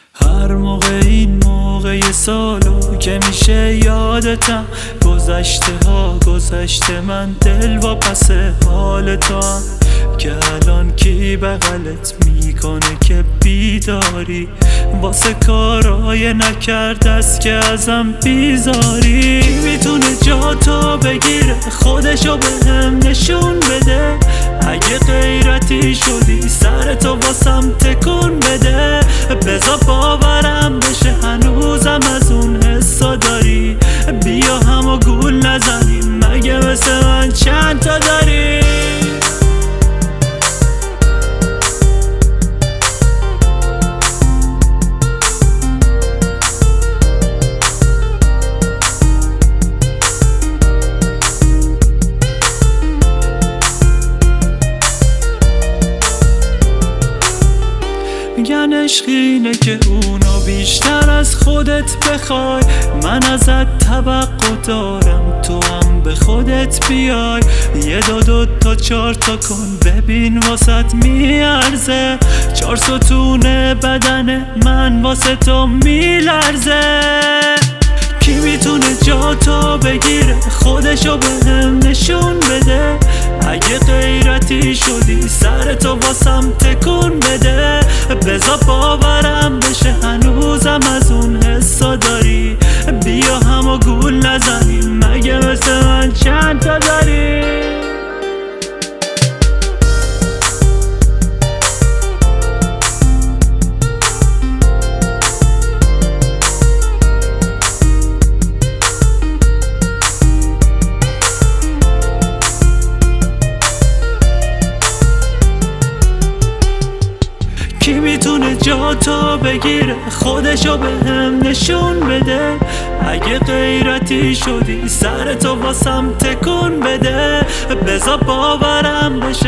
هر موقع این موقع سالو که میشه یادتم گذشته ها گذشته من دل و پس حال تو هم که الان کی بغلت میکنه که بیداری واسه کارای نکرده است که ازم بیزاری کی میتونه جا تو بگیره خودشو به هم نشون بده اگه غیرتی شدی سرتو واسم تکون بده بذار باورم بشه هنوزم از اون حسا داری بیا همو گول نزنیم مگه مثل من چند تا داری میگن عشق اینه که اونو بیشتر از خودت بخوای من ازت توقع دارم تو هم به خودت بیای یه دو تا چار تا کن ببین واسط میارزه 4 ستون بدن من واسه تو میلرزه کی میتونه جا تو بگیره خودشو به هم نشون بده اگه غیرتی شدی سرتو واسم تکون بده بذار باورم بشه هنوزم از اون حسا داری بیا همو گول نزنیم مگه مثل من چند تا داری کی میتونه جا تو بگیره خودشو به هم نشون بده اگه غیرتی شدی سرتو واسم تکون بده بذار باورم بشه